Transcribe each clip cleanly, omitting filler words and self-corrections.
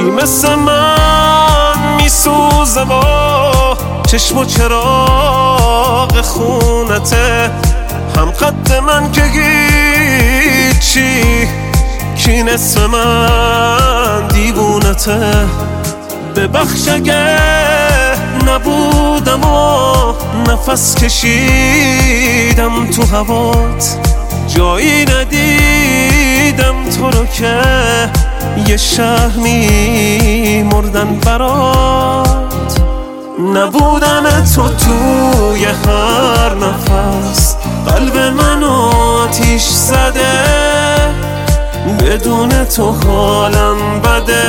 مثل من میسوزه با چشم و چراغ خونته، هم قد من که هیچی، کی نصف من دیوونته. ببخش اگه نبودم و نفس کشیدم تو هوات، جایی ندیدم تو رو که یه شهمی مردن برات. نبودن تو توی هر نفس قلب منو آتیش زده، بدون تو حالم بده،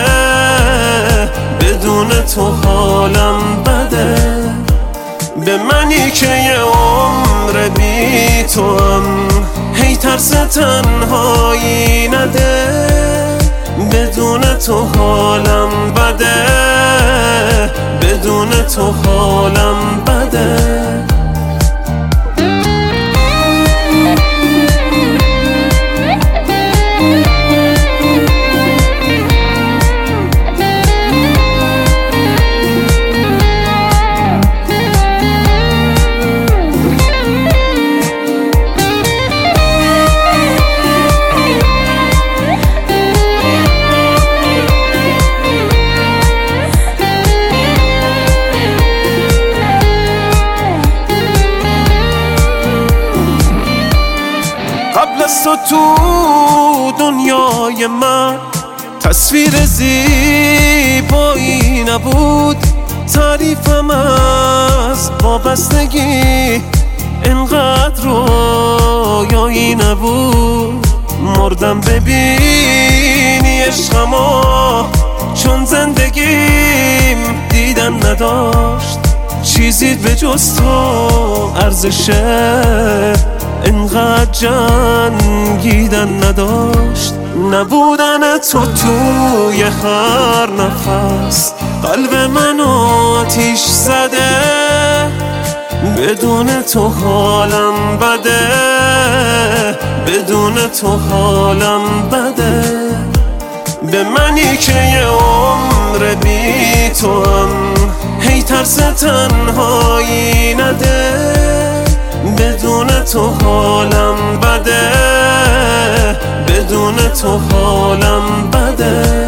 بدون تو حالم بده. به منی که یه عمر بی تو هم هی ترس تنهایی نده، بدون تو حالم بده، بدون تو حالم بده. قبل از تو دنیای من تصویر زیبایی نبود، تعریفم از وابستگی انقدر رویایی نبود. مردم ببینی عشقمو، چون زندگیم دیدن نداشت، چیزی به جز تو ارزشه انقدر جنگیدن نداشت. نبودن تو توی هر نفس قلب منو آتیش زده، بدون تو حالم بده، بدون تو حالم بده. به منی که یه عمر بی تو هم هی ترس تنهایی نده، بدون تو حالم بده، بدون تو حالم بده.